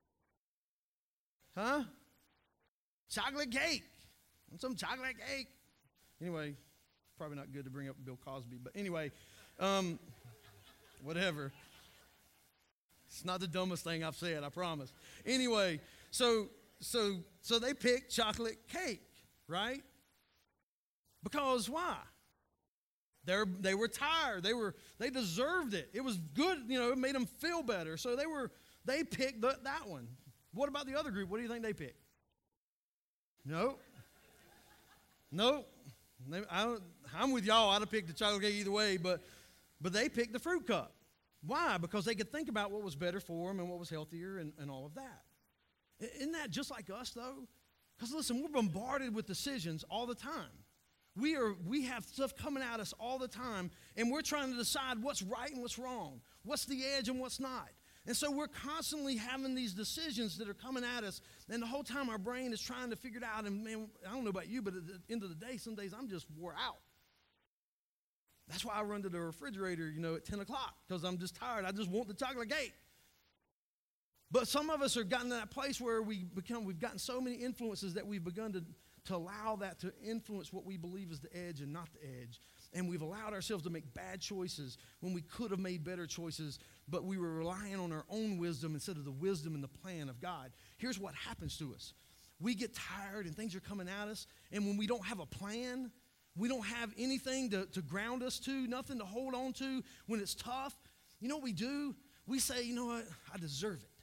Huh? Chocolate cake. Want some chocolate cake? Anyway, probably not good to bring up Bill Cosby, but anyway, um, whatever. It's not the dumbest thing I've said, I promise. Anyway, so so so they picked chocolate cake, right? Because why? They're, they were tired. They were they deserved it. It was good, you know, it made them feel better. So they were they picked the, that one. What about the other group? What do you think they picked? Nope. Nope. They, I don't, I'm with y'all. I'd have picked the chocolate cake either way, but but they picked the fruit cup. Why? Because they could think about what was better for them and what was healthier and, and all of that. Isn't that just like us, though? Because, listen, we're bombarded with decisions all the time. We are we have stuff coming at us all the time, and we're trying to decide what's right and what's wrong, what's the edge and what's not. And so we're constantly having these decisions that are coming at us, and the whole time our brain is trying to figure it out. And, man, I don't know about you, but at the end of the day, some days I'm just wore out. That's why I run to the refrigerator, you know, at ten o'clock, because I'm just tired. I just want the chocolate cake. But some of us have gotten to that place where we become, we've gotten so many influences that we've begun to, to allow that to influence what we believe is the edge and not the edge. And we've allowed ourselves to make bad choices when we could have made better choices, but we were relying on our own wisdom instead of the wisdom and the plan of God. Here's what happens to us. We get tired and things are coming at us, and when we don't have a plan, we don't have anything to, to ground us to, nothing to hold on to when it's tough. You know what we do? We say, you know what? I deserve it.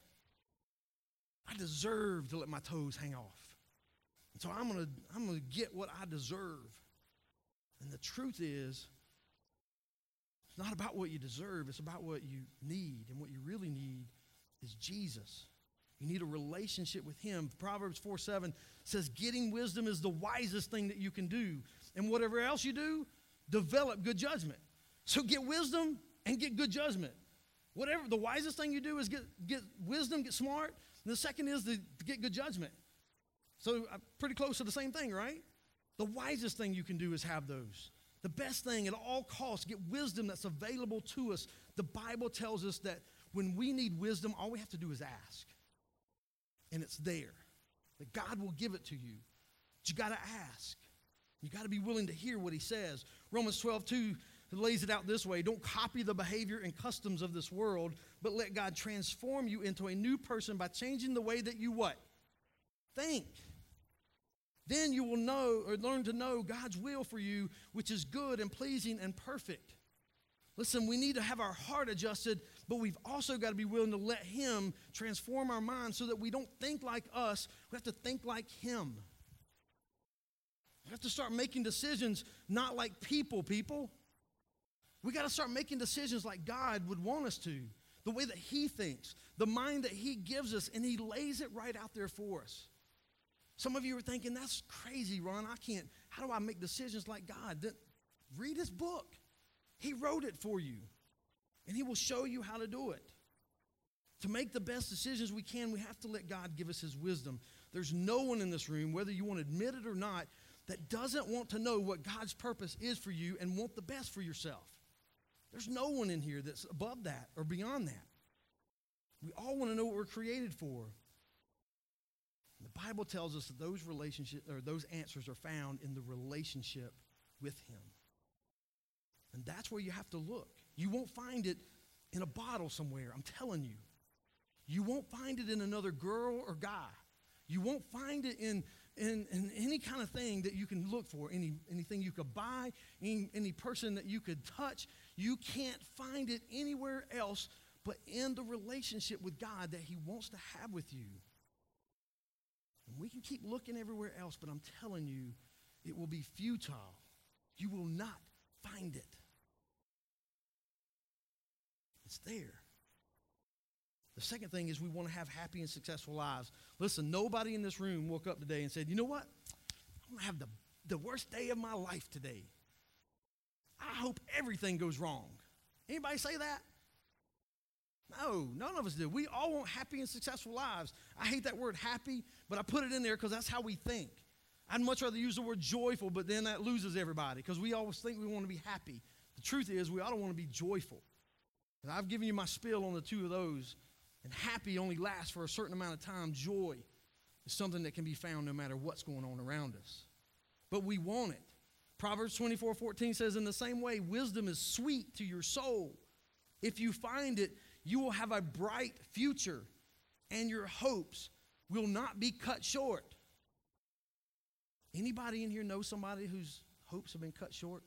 I deserve to let my toes hang off. And so I'm going to I'm going to get what I deserve. And the truth is, it's not about what you deserve. It's about what you need. And what you really need is Jesus. You need a relationship with him. Proverbs four seven says, getting wisdom is the wisest thing that you can do. And whatever else you do, develop good judgment. So get wisdom and get good judgment. Whatever, the wisest thing you do is get, get wisdom, get smart. And the second is to, to get good judgment. So uh, pretty close to the same thing, right? The wisest thing you can do is have those. The best thing at all costs, get wisdom that's available to us. The Bible tells us that when we need wisdom, all we have to do is ask. and it's there. That God will give it to you. But you got to ask. You got to be willing to hear what he says. Romans twelve two lays it out this way. Don't copy the behavior and customs of this world, but let God transform you into a new person by changing the way that you what? Think. Then you will know or learn to know God's will for you, which is good and pleasing and perfect. Listen, we need to have our heart adjusted, but we've also got to be willing to let him transform our minds so that we don't think like us. We have to think like him. We have to start making decisions not like people, people. We got to start making decisions like God would want us to, the way that he thinks, the mind that he gives us, and he lays it right out there for us. Some of you are thinking, that's crazy, Ron. I can't. How do I make decisions like God? Then read his book. He wrote it for you, and he will show you how to do it. To make the best decisions we can, we have to let God give us his wisdom. There's no one in this room, whether you want to admit it or not, that doesn't want to know what God's purpose is for you and want the best for yourself. There's no one in here that's above that or beyond that. We all want to know what we're created for. The Bible tells us that those relationships or those answers are found in the relationship with him. And that's where you have to look. You won't find it in a bottle somewhere, I'm telling you. You won't find it in another girl or guy. You won't find it in, in, in any kind of thing that you can look for, any, anything you could buy, any, any person that you could touch. You can't find it anywhere else but in the relationship with God that he wants to have with you. And we can keep looking everywhere else, but I'm telling you, it will be futile. You will not find it. It's there. The second thing is we want to have happy and successful lives. Listen, nobody in this room woke up today and said, you know what? I'm going to have the, the worst day of my life today. I hope everything goes wrong. Anybody say that? No, none of us do. We all want happy and successful lives. I hate that word happy, but I put it in there because that's how we think. I'd much rather use the word joyful, but then that loses everybody because we always think we want to be happy. The truth is we ought to want to be joyful. And I've given you my spiel on the two of those. And happy only lasts for a certain amount of time. Joy is something that can be found no matter what's going on around us. But we want it. Proverbs twenty-four fourteen says, in the same way, wisdom is sweet to your soul. If you find it, you will have a bright future, and your hopes will not be cut short. Anybody in here know somebody whose hopes have been cut short?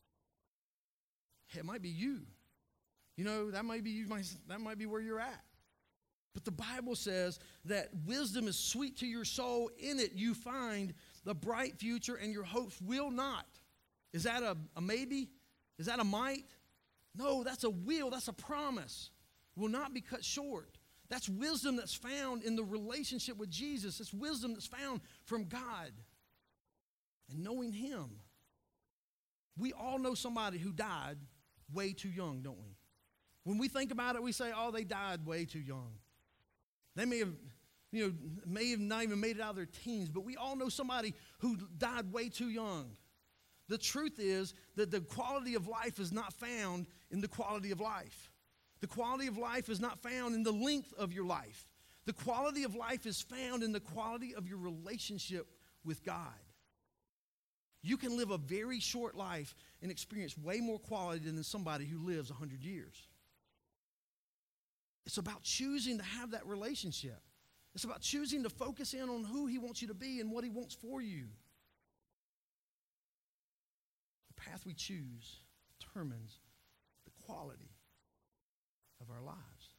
It might be you. You know, that might be you. That might be where you're at. But the Bible says that wisdom is sweet to your soul. In it you find the bright future, and your hopes will not. Is that a, a maybe? Is that a might? No, that's a will. That's a promise. Will not be cut short. That's wisdom that's found in the relationship with Jesus. It's wisdom that's found from God and knowing him. We all know somebody who died way too young, don't we? When we think about it, we say, oh, they died way too young. They may have, you know, may have not even made it out of their teens, but we all know somebody who died way too young. The truth is that the quality of life is not found in the quality of life. The quality of life is not found in the length of your life. The quality of life is found in the quality of your relationship with God. You can live a very short life and experience way more quality than somebody who lives one hundred years. It's about choosing to have that relationship. It's about choosing to focus in on who he wants you to be and what he wants for you. The path we choose determines the quality of our lives.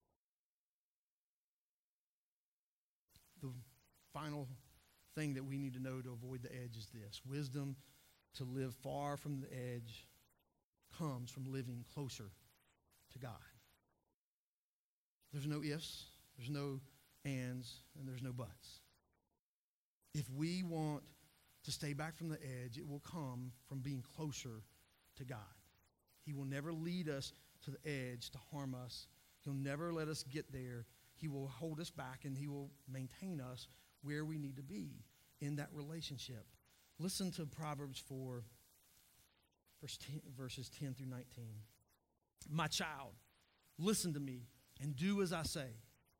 The final thing that we need to know to avoid the edge is this. Wisdom to live far from the edge comes from living closer to God. There's no ifs, there's no ands, and there's no buts. If we want to stay back from the edge, it will come from being closer to God. He will never lead us to the edge to harm us. He'll never let us get there. He will hold us back, and he will maintain us where we need to be in that relationship. Listen to Proverbs four, verse ten, verses ten through nineteen. My child, listen to me and do as I say.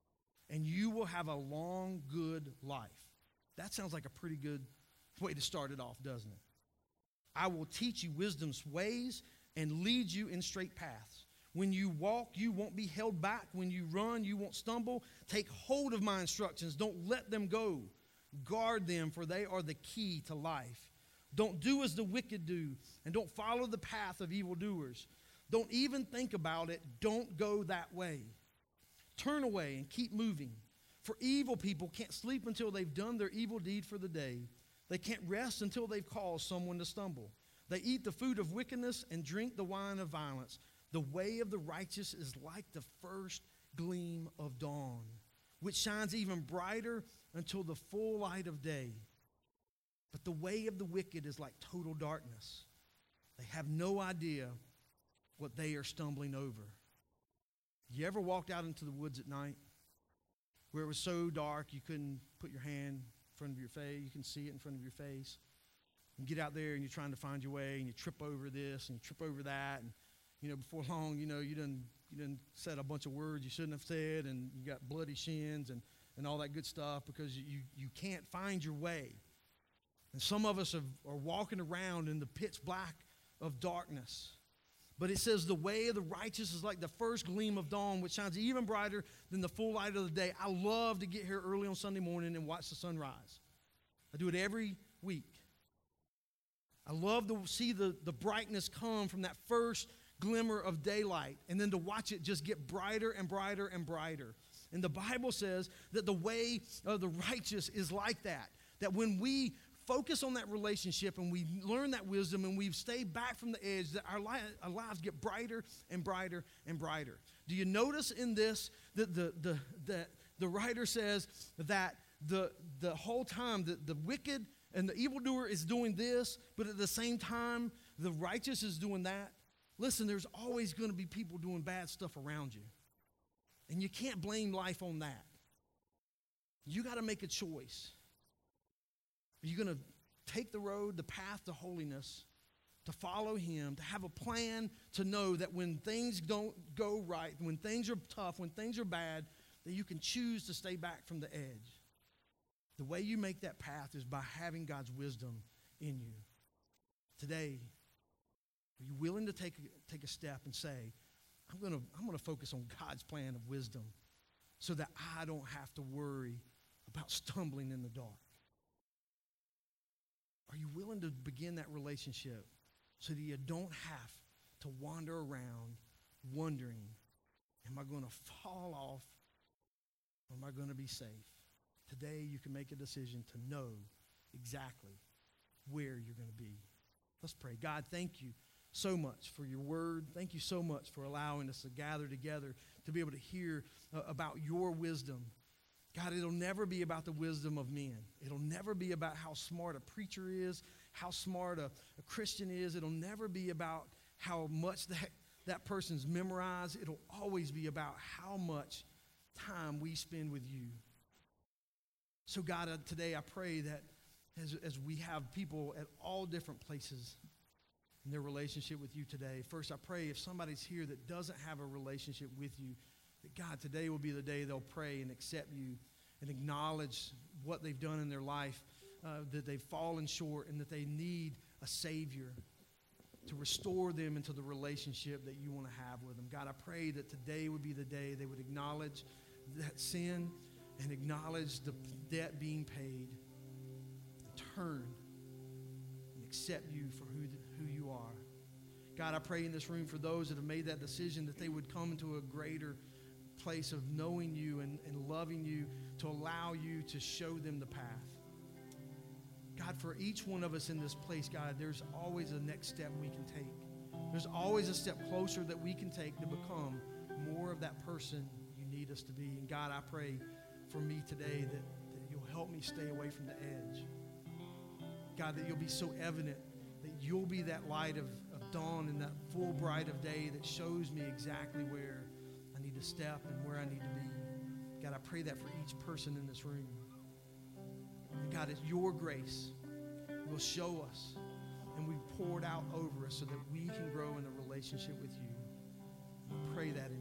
and you will have a long, good life. That sounds like a pretty good way to start it off, doesn't it? I will teach you wisdom's ways and lead you in straight paths. When you walk, you won't be held back. When you run, you won't stumble. Take hold of my instructions. Don't let them go. Guard them, for they are the key to life. Don't do as the wicked do, and don't follow the path of evildoers. Don't even think about it. Don't go that way. Turn away and keep moving. For evil people can't sleep until they've done their evil deed for the day. They can't rest until they've caused someone to stumble. They eat the food of wickedness and drink the wine of violence. The way of the righteous is like the first gleam of dawn, which shines even brighter until the full light of day. But the way of the wicked is like total darkness. They have no idea what they are stumbling over. You ever walked out into the woods at night where it was so dark you couldn't put your hand in front of your face, you can see it in front of your face? You get out there and you're trying to find your way and you trip over this and you trip over that, and you know, before long, you know, you done you done said a bunch of words you shouldn't have said, and you got bloody shins and, and all that good stuff because you, you can't find your way. And some of us have, are walking around in the pitch black of darkness. But it says the way of the righteous is like the first gleam of dawn, which shines even brighter than the full light of the day. I love to get here early on Sunday morning and watch the sunrise. I do it every week. I love to see the, the brightness come from that first glimmer of daylight, and then to watch it just get brighter and brighter and brighter. And the Bible says that the way of the righteous is like that. That when we focus on that relationship and we learn that wisdom and we stay back from the edge, that our, li- our lives get brighter and brighter and brighter. Do you notice in this that the, the, the, the writer says that the, the whole time that the wicked and the evildoer is doing this, but at the same time the righteous is doing that? Listen, there's always going to be people doing bad stuff around you. And you can't blame life on that. You got to make a choice. Are you going to take the road, the path to holiness, to follow him, to have a plan to know that when things don't go right, when things are tough, when things are bad, that you can choose to stay back from the edge? The way you make that path is by having God's wisdom in you. Today, are you willing to take, take a step and say, I'm going to I'm going to focus on God's plan of wisdom so that I don't have to worry about stumbling in the dark? Are you willing to begin that relationship so that you don't have to wander around wondering, am I going to fall off or am I going to be safe? Today you can make a decision to know exactly where you're going to be. Let's pray. God, thank you so much for your word. Thank you so much for allowing us to gather together to be able to hear uh, about your wisdom. God, it'll never be about the wisdom of men. It'll never be about how smart a preacher is, how smart a, a Christian is. It'll never be about how much that, that person's memorized. It'll always be about how much time we spend with you. So God, uh, today I pray that as, as we have people at all different places in their relationship with you today, first I pray if somebody's here that doesn't have a relationship with you, that God, today will be the day they'll pray and accept you and acknowledge what they've done in their life, uh, that they've fallen short and that they need a Savior to restore them into the relationship that you want to have with them. God, I pray that today would be the day they would acknowledge that sin and acknowledge the debt being paid, turn and accept you for who, the, who you are. God, I pray in this room for those that have made that decision that they would come into a greater place of knowing you and, and loving you, to allow you to show them the path. God, for each one of us in this place, God, there's always a next step we can take. There's always a step closer that we can take to become more of that person you need us to be. And God, I pray for me today that, that you'll help me stay away from the edge. God, that you'll be so evident, that you'll be that light of, of dawn and that full bright of day that shows me exactly where I need to step and where I need to be. God, I pray that for each person in this room. And God, it's your grace will show us and we pour it out over us so that we can grow in a relationship with you. I pray that in